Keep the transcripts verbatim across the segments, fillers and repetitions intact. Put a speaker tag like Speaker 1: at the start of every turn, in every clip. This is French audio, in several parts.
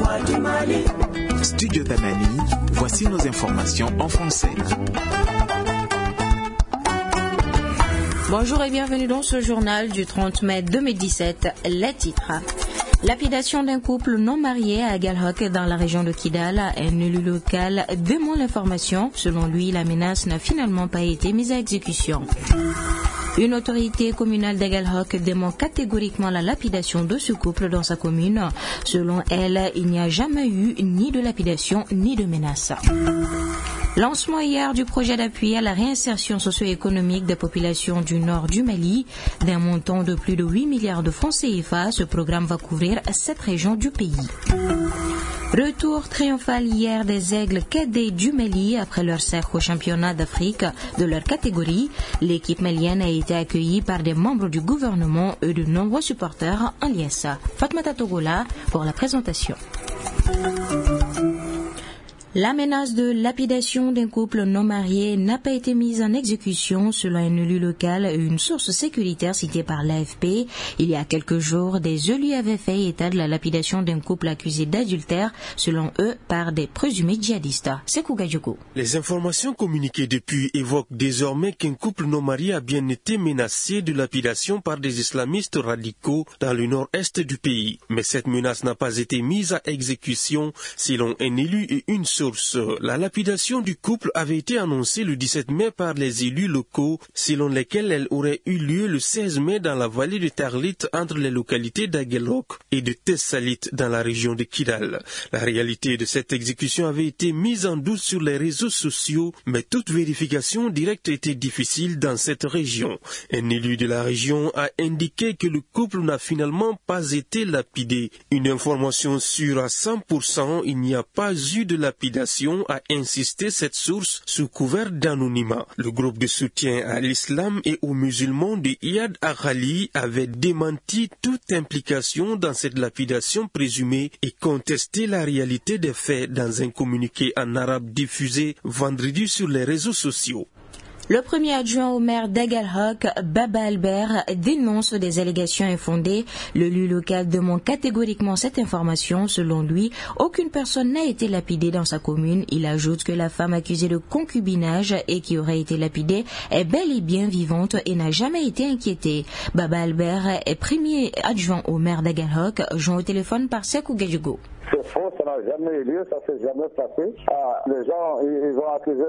Speaker 1: Studio Tamani, voici nos informations en français.
Speaker 2: Bonjour et bienvenue dans ce journal du trente mai deux mille dix-sept. Les titres. Lapidation d'un couple non marié à Aguelhok dans la région de Kidal. Un élu local dément l'information. Selon lui, la menace n'a finalement pas été mise à exécution. Une autorité communale d'Aguelhok dément catégoriquement la lapidation de ce couple dans sa commune. Selon elle, il n'y a jamais eu ni de lapidation ni de menace. Lancement hier du projet d'appui à la réinsertion socio-économique des populations du nord du Mali. D'un montant de plus de huit milliards de francs C F A, ce programme va couvrir sept régions du pays. Retour triomphal hier des aigles cadets du Mali après leur cercle au championnat d'Afrique de leur catégorie. L'équipe malienne a été accueillie par des membres du gouvernement et de nombreux supporters en liesse. Fatmata Togola pour la présentation. La menace de lapidation d'un couple non marié n'a pas été mise en exécution selon un élu local et une source sécuritaire citée par l'A F P. Il y a quelques jours, des élus avaient fait état de la lapidation d'un couple accusé d'adultère, selon eux, par des présumés djihadistes. Sekou Gadjogo.
Speaker 3: Les informations communiquées depuis évoquent désormais qu'un couple non marié a bien été menacé de lapidation par des islamistes radicaux dans le nord-est du pays. Mais cette menace n'a pas été mise à exécution selon un élu et une source. La lapidation du couple avait été annoncée le dix-sept mai par les élus locaux, selon lesquels elle aurait eu lieu le seize mai dans la vallée de Tarlit entre les localités d'Aguelhok et de Tessalit dans la région de Kidal. La réalité de cette exécution avait été mise en doute sur les réseaux sociaux, mais toute vérification directe était difficile dans cette région. Un élu de la région a indiqué que le couple n'a finalement pas été lapidé. Une information sûre à cent pour cent, il n'y a pas eu de lapidation, a insisté cette source sous couvert d'anonymat. Le groupe de soutien à l'islam et aux musulmans de Iyad Aghali avait démenti toute implication dans cette lapidation présumée et contesté la réalité des faits dans un communiqué en arabe diffusé vendredi sur les réseaux sociaux.
Speaker 2: Le premier adjoint au maire d'Aguelhok, Baba Albert, dénonce des allégations infondées. L'élu local demande catégoriquement cette information. Selon lui, aucune personne n'a été lapidée dans sa commune. Il ajoute que la femme accusée de concubinage et qui aurait été lapidée est bel et bien vivante et n'a jamais été inquiétée. Baba Albert est premier adjoint au maire d'Aguelhok, joint au téléphone par Sekou Gadjogo.
Speaker 4: C'est faux, ça n'a jamais eu lieu, ça ne s'est jamais passé. Ah, les gens, ils, ils ont accusé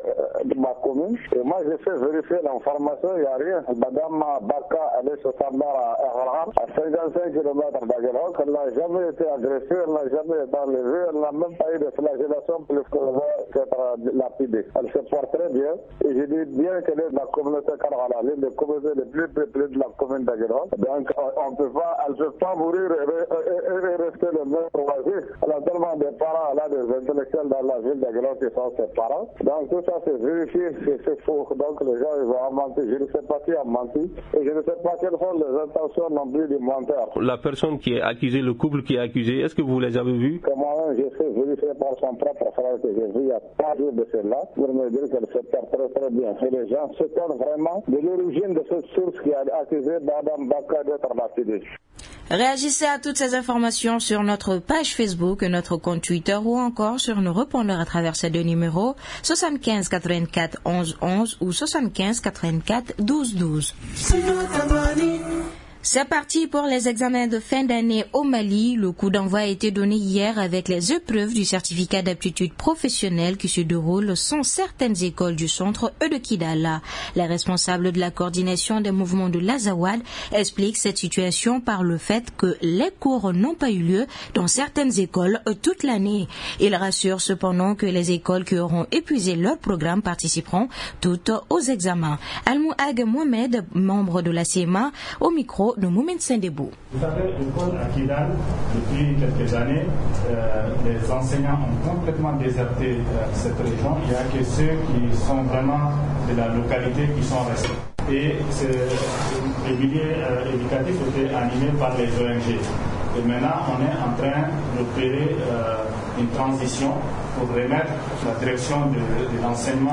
Speaker 4: de ma commune. Et moi, j'ai fait vérifier l'information, il n'y a rien. Madame Baka, elle est sur Sandar à Erharam, à cinquante-cinq kilomètres d'Aguelhok. Elle n'a jamais été agressée, elle n'a jamais été enlevée, elle n'a même pas eu de flagellation plus qu'être lapidée. Elle se porte très bien. Et je dis bien qu'elle est de la communauté Karhala, l'une des communautés les plus peuplées de la commune d'Aguelhok. Donc, on peut pas, elle ne peut pas mourir et, et, et, et rester le même croisé. Elle a tellement de parents, elle a des intellectuels dans la ville d'Aguelhok qui sont ses parents. Donc tout ça c'est vérifié, c'est faux. Donc les gens ils ont menti. Je ne sais pas qui a menti et je ne sais pas quelles sont les intentions non plus du menteur.
Speaker 5: La personne qui est accusée, le couple qui est accusé, est-ce que vous les avez vus?
Speaker 4: Moi-même j'ai fait vérifier par son propre frère que j'ai vu il y a trois jours de cela pour me dire qu'elle se porte très très bien. Et les gens s'étonnent vraiment de l'origine de cette source qui a accusé Madame Baka d'être lapidée.
Speaker 2: Réagissez à toutes ces informations sur notre page Facebook, notre compte Twitter ou encore sur nos répondeurs à travers ces deux numéros soixante-quinze quatre-vingt-quatre onze onze ou soixante-quinze quatre-vingt-quatre douze douze. C'est parti pour les examens de fin d'année au Mali. Le coup d'envoi a été donné hier avec les épreuves du certificat d'aptitude professionnelle qui se déroulent sans certaines écoles du centre et de Kidal. Les responsables de la coordination des mouvements de l'Azawad expliquent cette situation par le fait que les cours n'ont pas eu lieu dans certaines écoles toute l'année. Ils rassurent cependant que les écoles qui auront épuisé leur programme participeront toutes aux examens. Almouag Mohamed, membre de la C M A, au micro de Moumen Sendebou.
Speaker 6: Vous savez, l'école à Kidal, depuis quelques années, euh, les enseignants ont complètement déserté euh, cette région. Il n'y a que ceux qui sont vraiment de la localité qui sont restés. Et le milieu euh, éducatif était animé par les O N G. Et maintenant, on est en train d'opérer euh, une transition pour remettre la direction de, de l'enseignement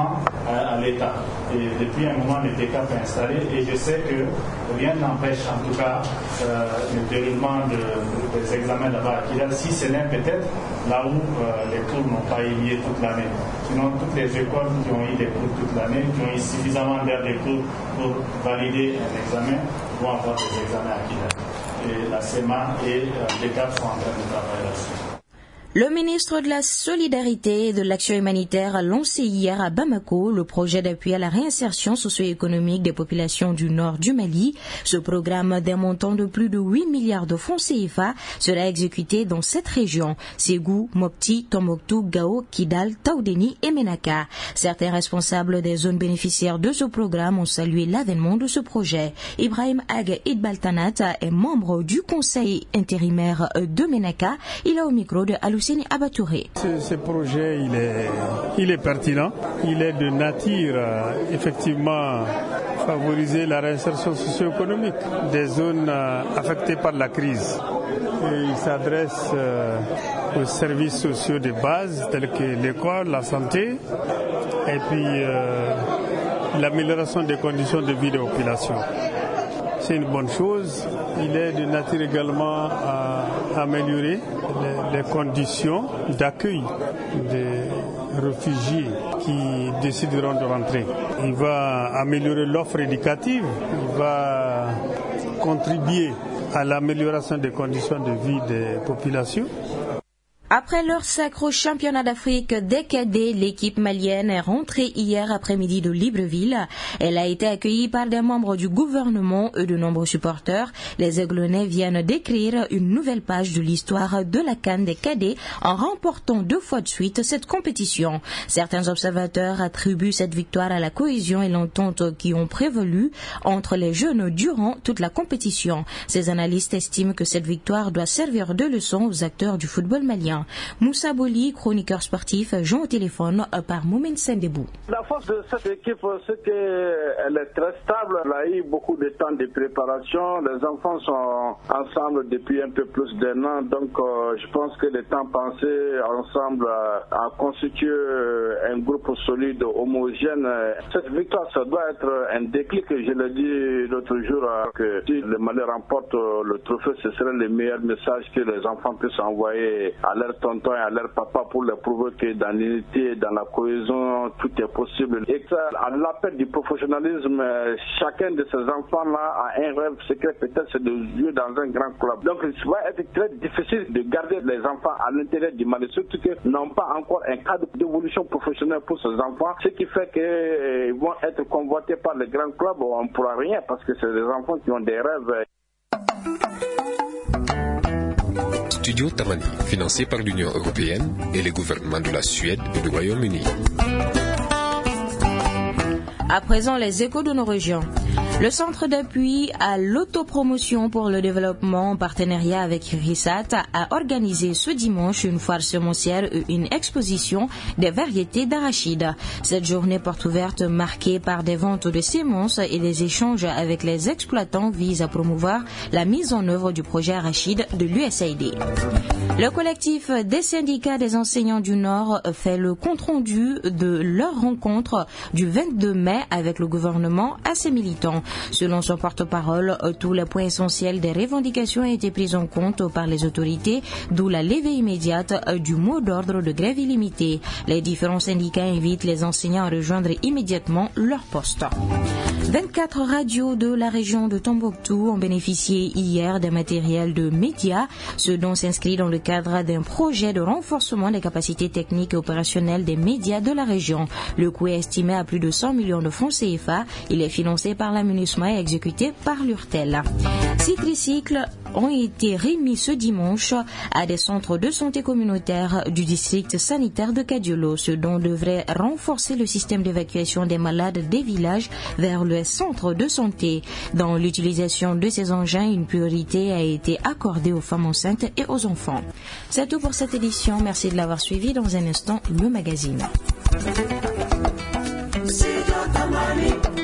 Speaker 6: à, à l'État. Et depuis un moment, le D C A P est installé et je sais que rien n'empêche en tout cas euh, le déroulement de, des examens là-bas à Kidal, si ce n'est peut-être là où euh, les cours n'ont pas eu lieu toute l'année. Sinon, toutes les écoles qui ont eu des cours toute l'année, qui ont eu suffisamment d'heures de cours pour valider un examen, vont avoir des examens à Kidal. Et la S E M A et euh, l'E C A P sont en train de travailler là-dessus.
Speaker 2: Le ministre de la Solidarité et de l'Action humanitaire a lancé hier à Bamako le projet d'appui à la réinsertion socio-économique des populations du nord du Mali. Ce programme d'un montant de plus de huit milliards de francs C F A sera exécuté dans cette région: Ségou, Mopti, Tombouctou, Gao, Kidal, Taoudéni et Ménaka. Certains responsables des zones bénéficiaires de ce programme ont salué l'avènement de ce projet. Ibrahim Ag Idbaltanat est membre du conseil intérimaire de Ménaka. Il a au micro de Alou Ce,
Speaker 7: ce projet, il est, il est pertinent. Il est de nature, euh, effectivement, favoriser la réinsertion socio-économique des zones euh, affectées par la crise. Et il s'adresse euh, aux services sociaux de base, tels que l'école, la santé, et puis euh, l'amélioration des conditions de vie des populations. C'est une bonne chose. Il est de nature également à améliorer les, les conditions d'accueil des réfugiés qui décideront de rentrer. Il va améliorer l'offre éducative, il va contribuer à l'amélioration des conditions de vie des populations.
Speaker 2: Après leur sacre au championnat d'Afrique des cadets, l'équipe malienne est rentrée hier après-midi de Libreville. Elle a été accueillie par des membres du gouvernement et de nombreux supporters. Les Aiglonnais viennent d'écrire une nouvelle page de l'histoire de la CAN des cadets en remportant deux fois de suite cette compétition. Certains observateurs attribuent cette victoire à la cohésion et l'entente qui ont prévalu entre les jeunes durant toute la compétition. Ces analystes estiment que cette victoire doit servir de leçon aux acteurs du football malien. Moussa Boli, chroniqueur sportif, joint au téléphone par Moumen Sendebou.
Speaker 4: La force de cette équipe, c'est qu'elle est très stable. Elle a eu beaucoup de temps de préparation. Les enfants sont ensemble depuis un peu plus d'un an. Donc, euh, je pense que le temps passé ensemble a constitué un groupe solide, homogène. Cette victoire, ça doit être un déclic. Je l'ai dit l'autre jour, que si le Mali remporte le trophée, ce serait le meilleur message que les enfants puissent envoyer à leur tonton et à leur papa pour leur prouver que dans l'unité, dans la cohésion, tout est possible. Et ça, à l'appel du professionnalisme, chacun de ces enfants-là a un rêve secret, peut-être c'est de jouer dans un grand club. Donc il va être très difficile de garder les enfants à l'intérieur du Mali, surtout qu'ils n'ont pas encore un cadre d'évolution professionnelle pour ces enfants, ce qui fait qu'ils vont être convoités par les grands clubs. On ne pourra rien parce que c'est des enfants qui ont des rêves.
Speaker 8: Studio Tamani, financé par l'Union européenne et les gouvernements de la Suède et du Royaume-Uni.
Speaker 2: À présent, les échos de nos régions. Le Centre d'appui à l'autopromotion pour le développement en partenariat avec RISAT a organisé ce dimanche une foire semencière et une exposition des variétés d'arachides. Cette journée porte ouverte marquée par des ventes de semences et des échanges avec les exploitants vise à promouvoir la mise en œuvre du projet arachide de l'U S A I D. Le collectif des syndicats des enseignants du Nord fait le compte-rendu de leur rencontre du vingt-deux mai avec le gouvernement à ses militants. Selon son porte-parole, tous les points essentiels des revendications ont été pris en compte par les autorités, d'où la levée immédiate du mot d'ordre de grève illimitée. Les différents syndicats invitent les enseignants à rejoindre immédiatement leur poste. vingt-quatre radios de la région de Tombouctou ont bénéficié hier d'un matériel de médias, ce dont s'inscrit dans le cadre d'un projet de renforcement des capacités techniques et opérationnelles des médias de la région. Le coût est estimé à plus de cent millions de francs C F A. Il est financé par la MINUSMA et exécuté par l'URTEL. Six tricycles ont été remis ce dimanche à des centres de santé communautaires du district sanitaire de Kadiolo, ce dont devrait renforcer le système d'évacuation des malades des villages vers le centre de santé. Dans l'utilisation de ces engins, une priorité a été accordée aux femmes enceintes et aux enfants. C'est tout pour cette édition. Merci de l'avoir suivi. Dans un instant, le magazine.